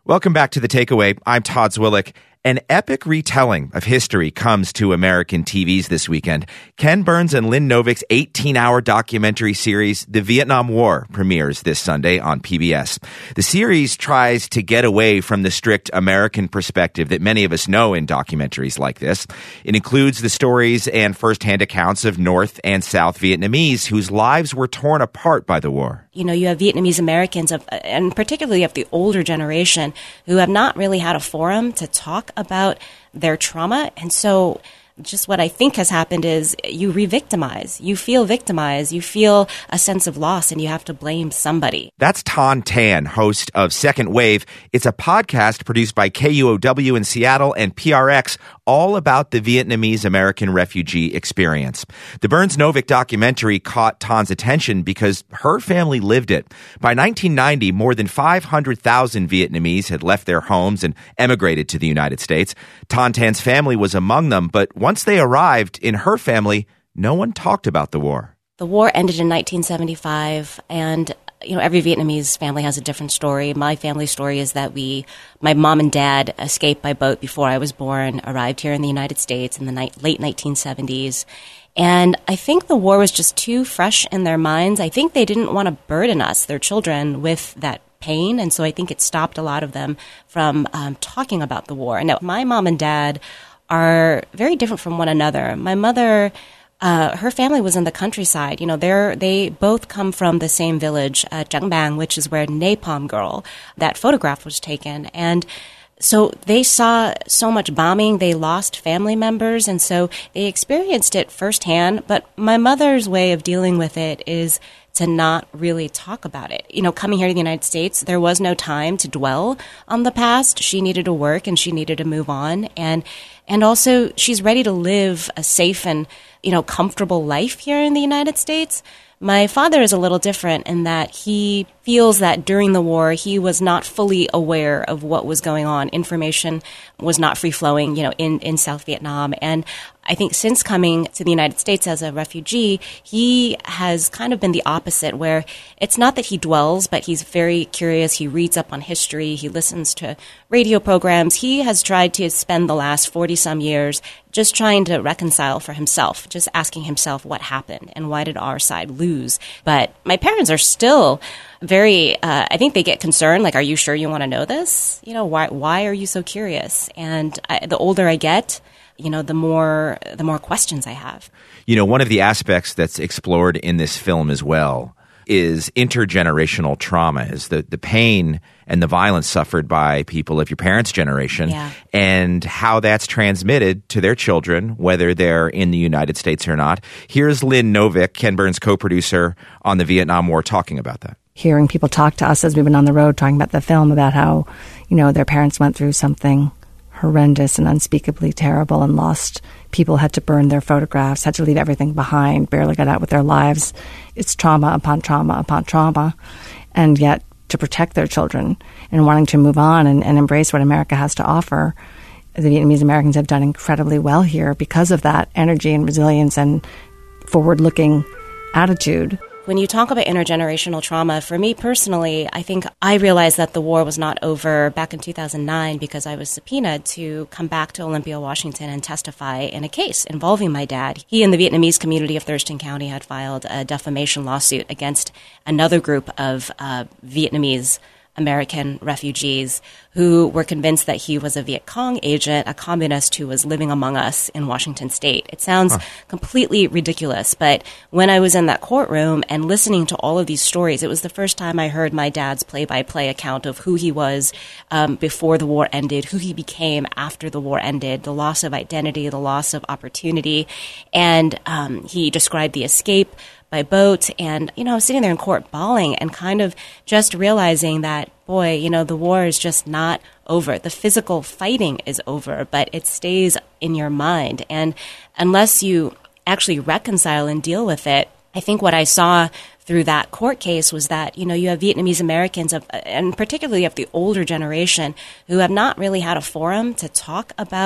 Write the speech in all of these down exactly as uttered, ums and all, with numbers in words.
Welcome back to The Takeaway. I'm Todd Zwillich. An epic retelling of history comes to American T Vs this weekend. Ken Burns and Lynn Novick's eighteen-hour documentary series, The Vietnam War, premieres this Sunday on P B S. The series tries to get away from the strict American perspective that many of us know in documentaries like this. It includes the stories and firsthand accounts of North and South Vietnamese whose lives were torn apart by the war. You know, you have Vietnamese Americans, of, and particularly of the older generation, who have not really had a forum to talk about their trauma. And so just what I think has happened is you re-victimize. You feel victimized. You feel a sense of loss, and you have to blame somebody. That's Ton Tan, host of Second Wave. It's a podcast produced by K U O W in Seattle and P R X, all about the Vietnamese American refugee experience. The Burns Novick documentary caught Ton's attention because her family lived it. By nineteen ninety, more than five hundred thousand Vietnamese had left their homes and emigrated to the United States. Ton Tan's family was among them, but once they arrived, in her family, no one talked about the war. The war ended in nineteen seventy-five, and you know, every Vietnamese family has a different story. My family story is that we, my mom and dad escaped by boat before I was born, arrived here in the United States in the ni- late nineteen seventies. And I think the war was just too fresh in their minds. I think they didn't want to burden us, their children, with that pain. And so I think it stopped a lot of them from um, talking about the war. Now, my mom and dad are very different from one another. My mother, uh, her family was in the countryside. You know, they're, they both come from the same village, uh, Trang Bang, which is where Napalm Girl, that photograph was taken. And so they saw so much bombing, they lost family members, and so they experienced it firsthand. But my mother's way of dealing with it is to not really talk about it. You know, coming here to the United States, there was no time to dwell on the past. She needed to work and she needed to move on. And and also, she's ready to live a safe and, you know, comfortable life here in the United States. My father is a little different in that he feels that during the war, he was not fully aware of what was going on. Information was not free-flowing, you know, in, in South Vietnam. And I think since coming to the United States as a refugee, he has kind of been the opposite, where it's not that he dwells, but he's very curious. He reads up on history. He listens to radio programs. He has tried to spend the last forty-some years just trying to reconcile for himself, just asking himself what happened and why did our side lose. But my parents are still very, uh, I think they get concerned, like, are you sure you want to know this? You know, why why are you so curious? And I, the older I get, you know, the more the more questions I have. You know, one of the aspects that's explored in this film as well is intergenerational trauma, is the, the pain and the violence suffered by people of your parents' generation, yeah. and how that's transmitted to their children, whether they're in the United States or not. Here's Lynn Novick, Ken Burns' co-producer on the Vietnam War, talking about that. Hearing people talk to us as we've been on the road talking about the film, about how, you know, their parents went through something horrendous and unspeakably terrible and lost people, had to burn their photographs, had to leave everything behind, barely got out with their lives. It's trauma upon trauma upon trauma. And yet to protect their children and wanting to move on and, and embrace what America has to offer, the Vietnamese Americans have done incredibly well here because of that energy and resilience and forward-looking attitude. When you talk about intergenerational trauma, for me personally, I think I realized that the war was not over back in two thousand nine because I was subpoenaed to come back to Olympia, Washington and testify in a case involving my dad. He and the Vietnamese community of Thurston County had filed a defamation lawsuit against another group of uh, Vietnamese American refugees who were convinced that he was a Viet Cong agent, a communist who was living among us in Washington state. It sounds huh. completely ridiculous, but when I was in that courtroom and listening to all of these stories, it was the first time I heard my dad's play-by-play account of who he was um, before the war ended, who he became after the war ended, the loss of identity, the loss of opportunity, and um, he described the escape by boat. And, you know, I was sitting there in court bawling and kind of just realizing that, boy, you know, the war is just not over. The physical fighting is over, but it stays in your mind. And unless you actually reconcile and deal with it, I think what I saw through that court case was that, you know, you have Vietnamese Americans, of, and particularly of the older generation, who have not really had a forum to talk about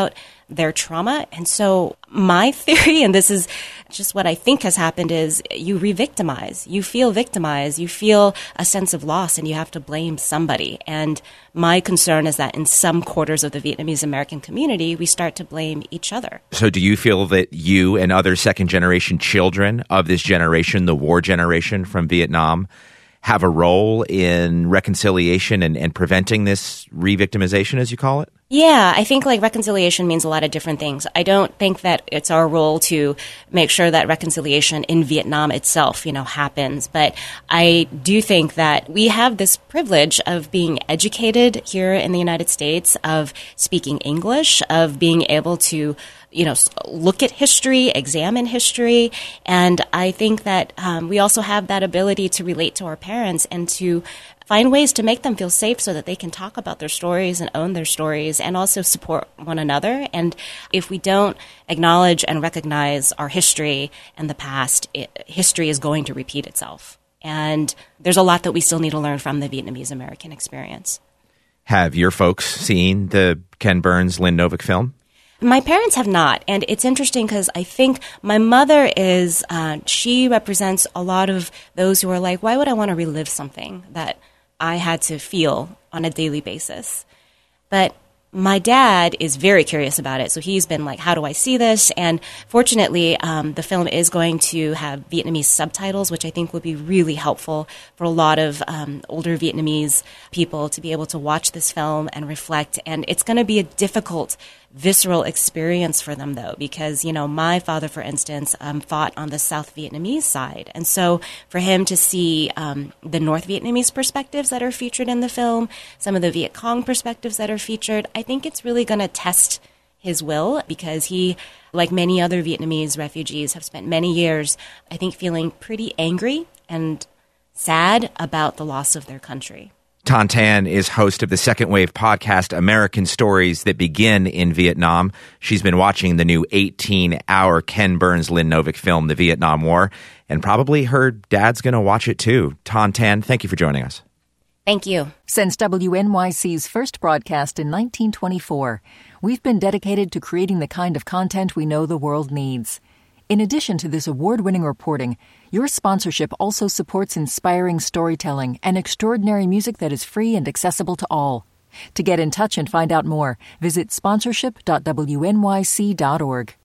their trauma. And so my theory, and this is just what I think has happened, is you re-victimize. You feel victimized. You feel a sense of loss, and you have to blame somebody. And my concern is that in some quarters of the Vietnamese American community, we start to blame each other. So do you feel that you and other second-generation children of this generation, the war generation from Vietnam, have a role in reconciliation and, and preventing this re-victimization, as you call it? Yeah, I think like reconciliation means a lot of different things. I don't think that it's our role to make sure that reconciliation in Vietnam itself, you know, happens. But I do think that we have this privilege of being educated here in the United States, of speaking English, of being able to, you know, look at history, examine history. And I think that um, we also have that ability to relate to our parents and to find ways to make them feel safe so that they can talk about their stories and own their stories and also support one another. And if we don't acknowledge and recognize our history and the past, it, history is going to repeat itself. And there's a lot that we still need to learn from the Vietnamese American experience. Have your folks seen the Ken Burns, Lynn Novick film? My parents have not, and it's interesting because I think my mother is, uh, she represents a lot of those who are like, why would I want to relive something that I had to feel on a daily basis? But my dad is very curious about it, so he's been like, how do I see this? And fortunately, um, the film is going to have Vietnamese subtitles, which I think would be really helpful for a lot of um, older Vietnamese people to be able to watch this film and reflect. And it's going to be a difficult, visceral experience for them, though, because, you know, my father, for instance, um, fought on the South Vietnamese side. And so for him to see um, the North Vietnamese perspectives that are featured in the film, some of the Viet Cong perspectives that are featured, I think it's really going to test his will, because he, like many other Vietnamese refugees, have spent many years, I think, feeling pretty angry and sad about the loss of their country. Thanh Tan is host of the Second Wave podcast, American Stories That Begin in Vietnam. She's been watching the new eighteen-hour Ken Burns, Lynn Novick film, The Vietnam War, and probably her dad's going to watch it too. Thanh Tan, thank you for joining us. Thank you. Since W N Y C's first broadcast in nineteen twenty-four, we've been dedicated to creating the kind of content we know the world needs. In addition to this award-winning reporting, your sponsorship also supports inspiring storytelling and extraordinary music that is free and accessible to all. To get in touch and find out more, visit sponsorship dot w n y c dot org.